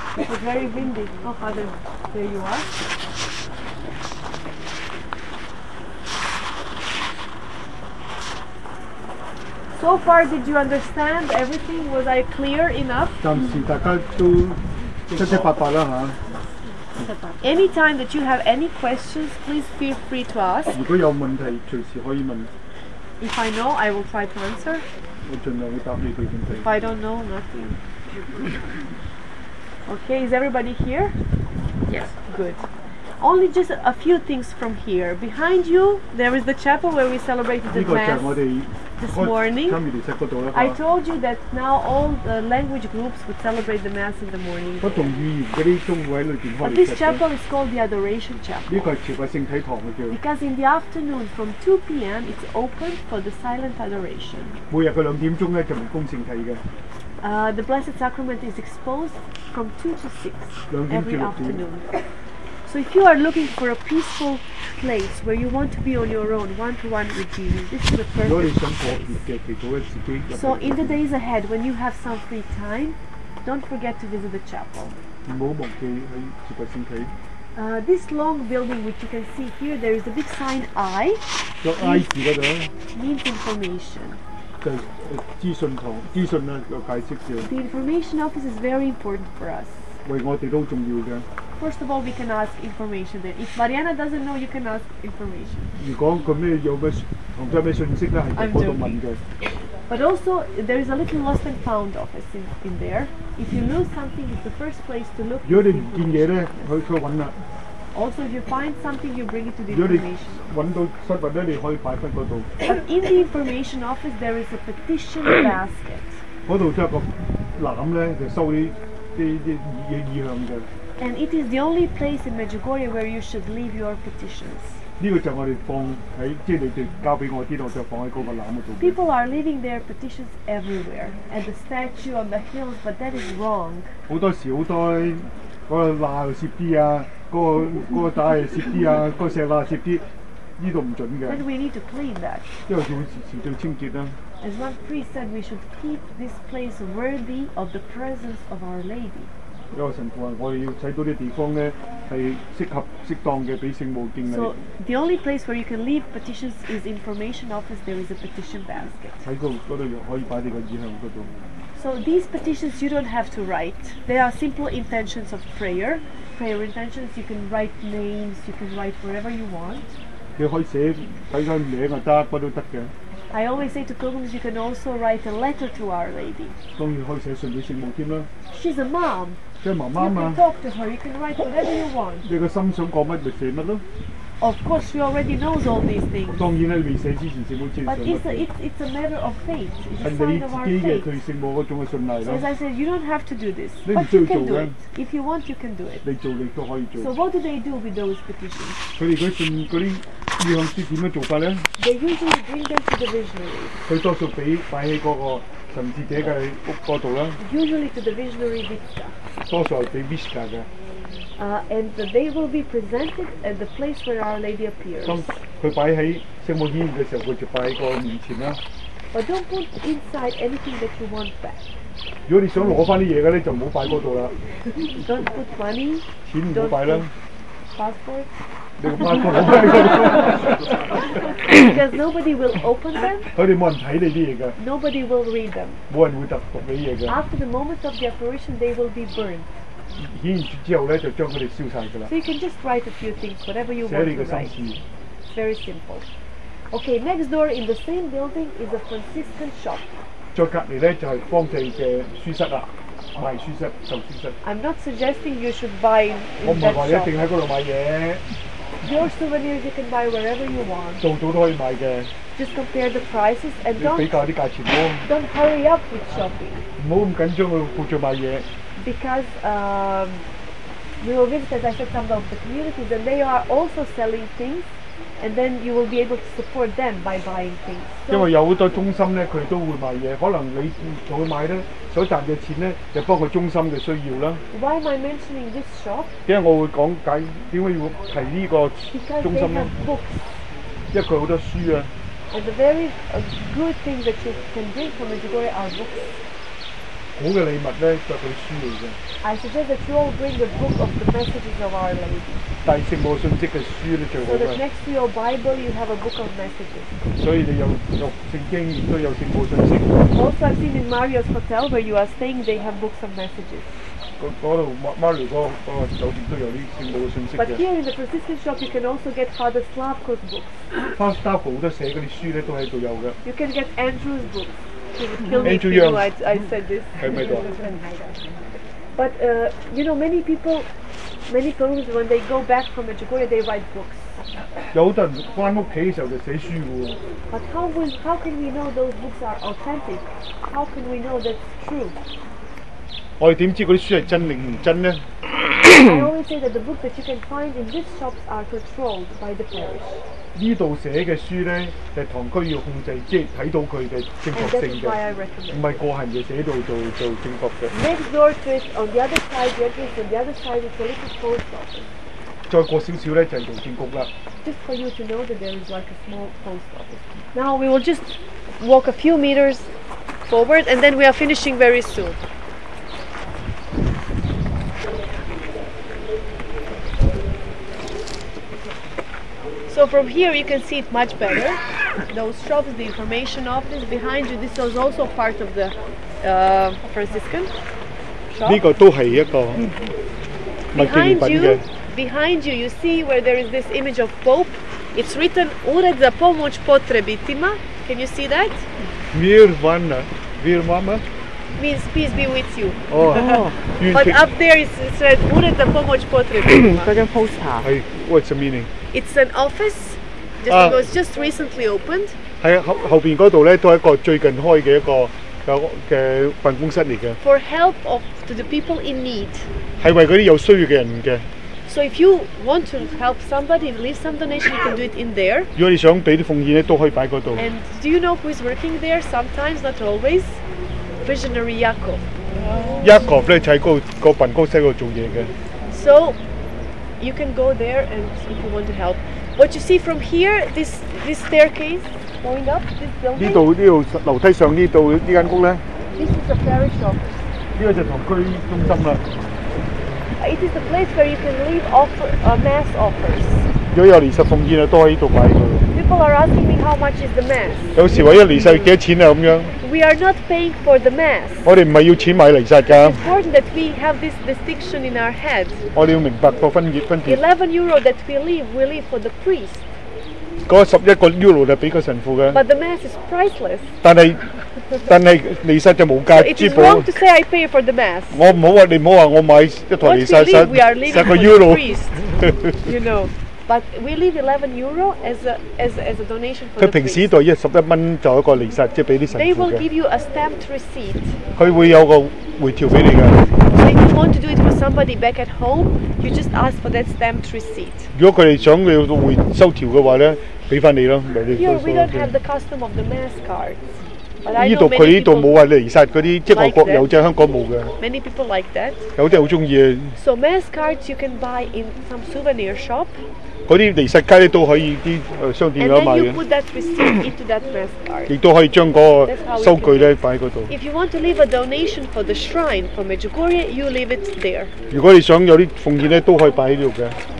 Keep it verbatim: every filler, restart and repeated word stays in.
It was very windy. Oh, Father, there you are. So far, did you understand everything? Was I clear enough? 暫時大家都七七八八啦嚇。 Anytime that you have any questions, please feel free to ask. 如果有問題，隨時可以問。 If I know, I will try to answer. 我盡量會答你哋問題。 If I don't know, nothing. Okay, is everybody here? Yes. Good. Only just a few things from here. Behind you, there is the chapel where we celebrated the 呢個就係 Mass 我哋 this morning. 參與儀式嗰度啦。 I told you that now all the language groups would celebrate the Mass in the morning. 不同語言嗰啲都會喺裏邊開 But 儀 this 式嘅。 chapel is called the Adoration Chapel. 呢個係朝拜聖體堂嘅叫。 Because in the afternoon from two p m it's open for the silent adoration. 每日嘅兩點鐘咧就唔供聖體嘅。 Uh, the Blessed Sacrament is exposed from two to six every afternoon. So if you are looking for a peaceful place where you want to be on your own, one-to-one with Jesus, this is the 如果你 perfect 想個 place. 別嘅祈禱咧，自己入 So 去 in the days ahead, when you have some free time, don't forget to visit the chapel. 唔好忘記喺朝拜聖體。 Uh, this long building, which you can see here, there is a big sign I, 個 I 字嗰度咧 means information. 就係誒資訊堂資訊啦個解釋叫， The information office is very important for us. 為我哋都好重要嘅。 First of all, we can ask information there. If Mariana doesn't know, you can ask information. 如果佢咩有咩同咗咩信息咧，係喺嗰度問嘅。 But also, there is a little lost and found office in, in there. If you lose something, it's the first place to look. 如果你唔見嘢咧，去去揾啦。 Also, if you find something, you bring it to the 如果你 information. 揾到失物咧，你可以擺翻嗰度。 But in the information office, there is a petition basket. 嗰度都有個籃咧，就收啲啲啲意意向嘅。 And it is the only place in Medjugorje where you should leave your petitions. 呢個就我哋放喺，即係你哋交俾我啲，我就放喺嗰個籃嗰度。 People are leaving their petitions everywhere, at the statue, on the hills, but that is wrong. 好多時好多嗰個罅又攝啲啊，嗰個嗰個帶又攝啲啊，嗰個石罅攝啲，呢度唔準嘅， Then we need to clean that. 因為要時時做清潔啦。 As one priest said, we should keep this place worthy of the presence of Our Lady. 有個神父話：我哋要睇到啲地方咧係適合適當嘅俾聖母敬禮。 So the only place where you can leave petitions is information office. There is a petition basket. 喺嗰嗰度可以擺你個意向嗰度。 So these petitions you don't have to write. They are simple intentions of prayer. Prayer intentions. You can write names. You can write wherever you want. 你可以寫睇佢名就得，乜都得嘅。 I always say to pilgrims, you can also write a letter to Our Lady. 當然可以寫信俾聖母添啦。 She's a mom. 即係媽 You 媽 can 嘛， talk to her. You can write whatever you want. 你個心想講乜咪寫乜咯。 Of course, she already knows all these things. 當然咧，未寫之前聖母知 But 上 it's a, 乜 it's, it's a matter of faith. It's 係 a 你 sign of our 自己嘅 faith. 對聖母嗰種嘅信賴 So as 咯。 I said, you don't have to do this, They but do you can do do that. it. If you want, you can do it. 你做你都可以做。 So what do they do with those petitions? 佢哋嗰信嗰啲意向書點樣做法咧？ They usually bring them to the visionary. 佢多數俾擺喺嗰個神智者嘅屋嗰度啦， Usually to the visionary Vitsa. 多數係俾 Vishka 嘅。 Uh, and they will be presented at the place where Our Lady appears. 當佢擺喺聖母顯現嘅時候，佢就擺喺個面前啦。 But don't put inside anything that you want back. 如果你想攞翻啲嘢嘅咧，就唔好擺嗰度啦。 Don't put money, 錢唔好 don't 擺啦 put，passport, 你個 passport 攞翻喺嗰度。 because nobody will open them, 佢哋冇人睇你啲嘢㗎， nobody will read them. 冇人會特讀你嘢㗎。 After the moment of the apparition, they will be burned. 顯現之後咧，就將佢哋燒晒㗎啦。 So you can just write a few things, whatever you 寫 want 你 to 嘅 write. 心事。 It's very simple. Okay, next door in the same building is a Franciscan shop. 再隔離咧就係方濟嘅書室啦，賣書室、售書室。 I'm not suggesting you should buy in, 我 in 唔係 that 話你一定 shop. 喺嗰度買嘢， Your souvenirs you can buy wherever you want. 度度都可以買嘅。 Just compare the prices and 你比 don't 較啲價錢咯， don't hurry up with shopping 唔好咁緊張去顧住買嘢。 because um, we will visit, as I said, some of the communities and they are also selling things, and then you will be able to support them by buying things. 因 So 為有好多中心咧，佢都會賣嘢，可能你同佢買咧，所賺嘅錢咧，就幫佢中心嘅需要啦。 why am I mentioning this shop? 點解我會講解點解要提呢個 Because 中 they 心咧 have？books. 因為佢好多書啊， And the very uh, good thing that you can bring from Medjugorje are books. 好嘅禮物咧，就係佢書嚟嘅。 I suggest that you all bring a book of the messages of Our Lady. 但係聖母信息嘅書咧最好 So that 嘅。 next to your Bible you have a book of messages. 所以你有有聖經，亦都有聖母信息。 Also, I've seen in Mario's hotel where you are staying, they have books of messages. 嗰度 Mario 嗰嗰個酒店都有啲聖母嘅信息 But 嘅。 here in the Franciscan shop, you can also get Father Slavko's books. Father Slavko 好多寫嗰啲書咧都喺度有嘅。 You can get Andrew's books. He would kill me if Andrew he knew Young. I, I said this. 喺咪度？ But uh, you know, many people, many pilgrims, when they go back from Medjugorje, they write books. 有好多人翻屋企嘅時候就寫書嘅喎。 But how will, how can we know those books are authentic? How can we know that's true? 我哋點知嗰啲書係真定唔真咧？ I always say that the books that you can find in these shops are controlled by the parish. 呢度寫嘅書咧，就係堂區要控制，即係睇到佢嘅正 And 確 that 性 is why 嘅， I 唔 recommend. 係個人就寫到做做正確嘅。 Next door to it, on the other side, the entrance on the other side is a little post office. 再過少少咧就係郵政局啦。 Just for you to know that there is like a small post office. Now we will just walk a few meters forward and then we are finishing very soon. So from here you can see it much better. Those shops, the information office behind you, this was also part of the uh, Franciscan shop. 呢個都係一個物紀念 Behind 品 you, 嘅。 behind you, you see where there is this image of Pope. It's written Ured za pomoć potrebitima. Can you see that? Mir Vanna, Vir Mama. Means peace be with you. 哦，願 But 其 up there it's, it's read Ured za pomoć potrebitima. 嗰張 poster 係 what's the meaning？ It's an office. Just, Ah. it was just recently opened. 喺後後邊嗰度咧，都係一個最近開嘅一個有嘅辦公室嚟嘅， For help of to the people in need. 係為嗰啲有需要嘅人嘅。 So if you want to help somebody, leave some donation, you can do it in there. 如果你想俾啲奉獻咧，都可以擺嗰度。 And do you know who is working there? Sometimes, not always. Visionary Yaakov. Jacob 咧就喺嗰個辦公室嗰度做嘢嘅。 So you can go there and if you want to help. What you see from here, this this staircase going up, this 呢 building, 度呢度樓梯上呢度呢間屋咧，呢 this is a parish office. 個就堂區中心啦。 It is a place where you can leave offer, uh, mass offers. 如果有離世奉獻啊，都喺度擺佢。 People are asking me how much is the mass. 有時話一離世幾多錢啊咁樣， We are not paying for the mass. 我哋唔係要錢買離世㗎， It's important that we have this distinction in our head. 我哋要明白個分別分別。 eleven euro that we leave, we leave for the priest. 嗰十一個 euro 就俾個神父嘅， But the mass is priceless. 但係但係離世就無 So 價 it 之 is 寶。 wrong to say I pay for the mass. 我唔好話你唔好話我買一台 What 離 we 世 leave, we are 十 leaving 十個 for the euro。 priest. You know. But we leave eleven euro as a as a, as a donation for 佢 the 平時 priest. 度一十一蚊就一個離世，即係俾啲 They 神父 will 嘅。 give you a stamped receipt. 佢會有個回條俾你㗎。 So if you want to do it for somebody back at home, you just ask for that stamped receipt. 如果佢哋想你個回收條嘅話咧，俾翻你咯，咪你 Here 收 we 數 don't have the custom of the mass cards. But I 呢 know 度佢 many 呢度 people, 冇話離世嗰啲，即係外 like 國 that. 有啫，香港冇嘅。 many people like that. 有啲人好中意嘅， So mass cards you can buy in some souvenir shop, 嗰啲離世街咧都可以啲誒商店 and 有得賣 then you 嘅， put that receipt into that mass card. 亦都可以將嗰個收據咧擺喺嗰度。 If you want to leave a donation for the shrine for Medjugorje, you leave it there. 如果你想有啲奉獻咧，都可以擺喺呢度嘅。